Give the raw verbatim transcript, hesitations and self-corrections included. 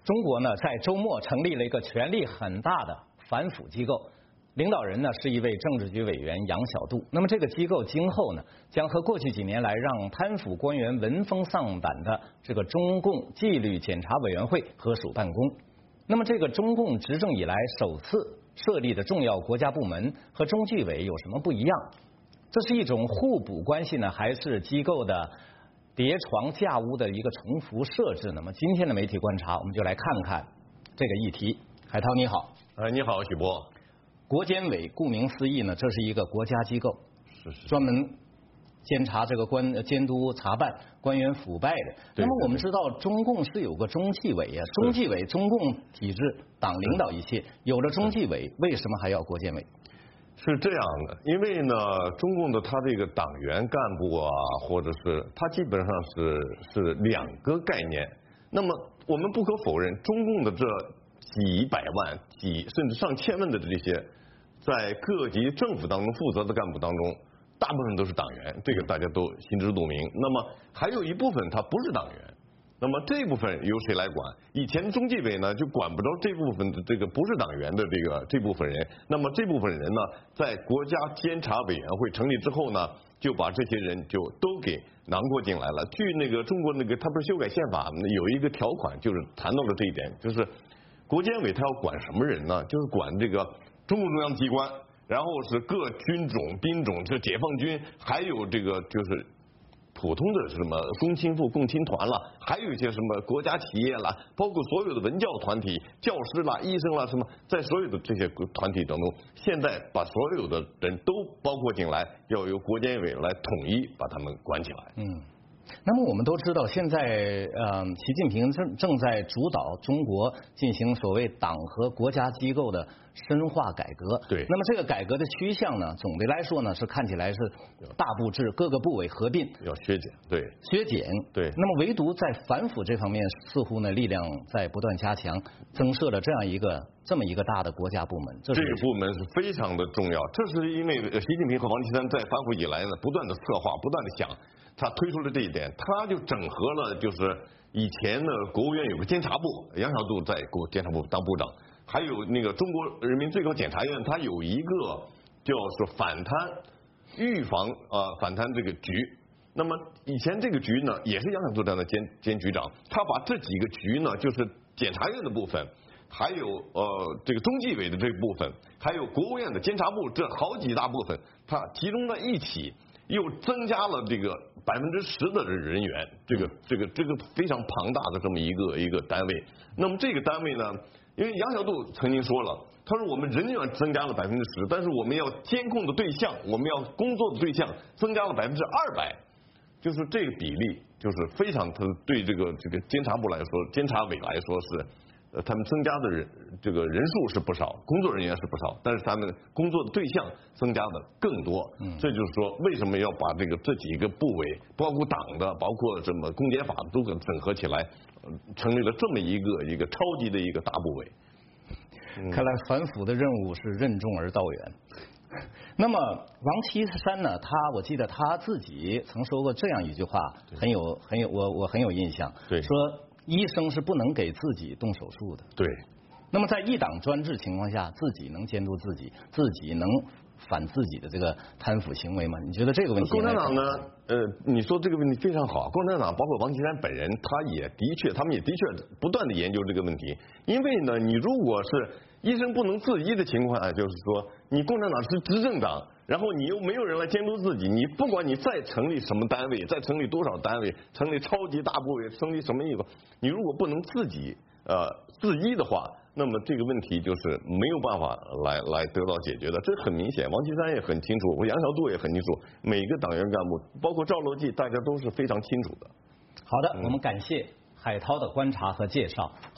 中国呢，在周末成立了一个权力很大的反腐机构，领导人呢是一位政治局委员杨小渡。那么这个机构今后呢，将和过去几年来让贪腐官员闻风丧胆的这个中共纪律检查委员会合署办公。那么这个中共执政以来首次设立的重要国家部门和中纪委有什么不一样？这是一种互补关系呢，还是机构的叠床架屋的一个重复设置？那么今天的媒体观察，我们就来看看这个议题。海涛你好。 呃，你好，许波。 国监委顾名思义呢，这是一个国家机构， 是是专门监察这个官监督查办官员腐败的。那么我们知道，中共是有个中纪委啊，中纪委中共体制党领导一切，有了中纪委，为什么还要国监委？ 是这样的，因为呢，中共的他这个党员干部啊，或者是他基本上是是两个概念。那么我们不可否认，中共的这几百万、几甚至上千万的这些，在各级政府当中负责的干部当中，大部分都是党员，这个大家都心知肚明。那么还有一部分他不是党员。那么这部分由谁来管？以前中纪委呢就管不着这部分的这个不是党员的这个这部分人。那么这部分人呢，在国家监察委员会成立之后呢，就把这些人就都给囊括进来了。据那个中国那个他不是修改宪法有一个条款，就是谈到了这一点，就是国监委他要管什么人呢？就是管这个中共中央机关，然后是各军种、兵种，这解放军，还有这个就是。普通的什么共青部、共青团了，还有一些什么国家企业了，包括所有的文教团体、教师啦、医生啦，什么在所有的这些团体当中，现在把所有的人都包括进来，要由国监委来统一把他们管起来。 嗯。那么我们都知道，现在呃，习近平正正在主导中国进行所谓党和国家机构的深化改革。 对。 那么这个改革的趋向呢，总的来说呢，是看起来是大部制，各个部委合并， 要削减。对。 削减。 对。 那么唯独在反腐这方面，似乎呢力量在不断加强，增设了这样一个这么一个大的国家部门。 这个部门是非常的重要，这是因为习近平和王岐山在反腐以来呢，不断的策划，不断的想。他推出了这一点，他就整合了，就是以前的国务院有个监察部，杨小渡在国监察部当部长，还有那个中国人民最高检察院，它有一个叫做反贪预防啊、呃、反贪这个局。那么以前这个局呢，也是杨小渡这样的监监局长，他把这几个局呢，就是检察院的部分，还有呃这个中纪委的这部分，还有国务院的监察部，这好几大部分，它集中在一起。又增加了这个百分之十的人员，这个这个这个非常庞大的这么一个一个单位。那么这个单位呢，因为杨小渡曾经说了，他说我们人员增加了百分之十，但是我们要监控的对象，我们要工作的对象增加了百分之二百，就是这个比例就是非常，他对这个这个监察部来说，监察委来说是。呃，他们增加的人这个人数是不少，工作人员是不少，但是他们工作的对象增加的更多。嗯，这就是说，为什么要把这个这几个部委，包括党的，包括什么公检法都给整合起来，呃，成立了这么一个一个超级的一个大部委。 嗯、看来反腐的任务是任重而道远。那么王岐山呢？他我记得他自己曾说过这样一句话，很有很有我我很有印象。 对， 说。医生是不能给自己动手术的。 对。 那么在一党专制情况下，自己能监督自己，自己能反自己的这个贪腐行为吗？你觉得这个问题？ 共产党呢？呃，你说这个问题非常好。共产党包括王岐山本人，他也的确，他们也的确不断的研究这个问题。因为呢，你如果是医生不能自医的情况下，就是说你共产党是执政党。然后你又没有人来监督自己，你不管你再成立什么单位，再成立多少单位，成立超级大部委，成立什么一个，你如果不能自己呃自医的话，那么这个问题就是没有办法来来得到解决的。这很明显，王岐山也很清楚，我杨小渡也很清楚，每个党员干部，包括赵乐际，大家都是非常清楚的。 好的，嗯、我们感谢海涛的观察和介绍。